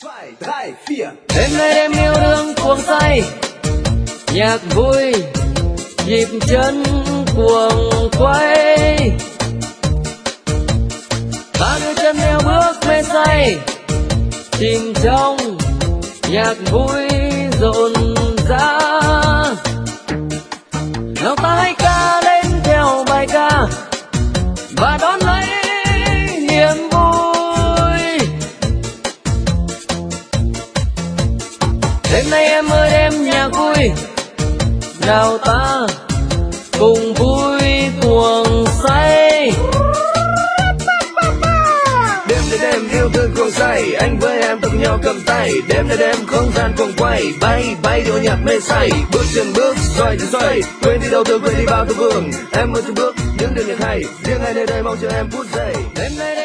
Đêm nay đêm yêu đương cuồng say, nhạc vui nhịp chân cuồng quay, ba đôi chân theo bước mê say, chìm trong nhạc vui rộn rã. Nào ta hãy ca lên theo bài ca và đón lấy niềm vui. Đêm nay em ơi đêm nhạc vui, nào ta cùng vui cuồng say. Đêm là đêm yêu thương cuồng say, anh với em cùng nhau cầm tay. Đêm là đêm không gian cuồng quay, bay bay điệu nhạc mê say. Bước chân bước xoay chân xoay, quên đi đâu thương quên đi bao tư vương. Em ơi từng bước những đường nhạc hay, riêng ai nơi đây mong chờ em phút giây. Đêm nay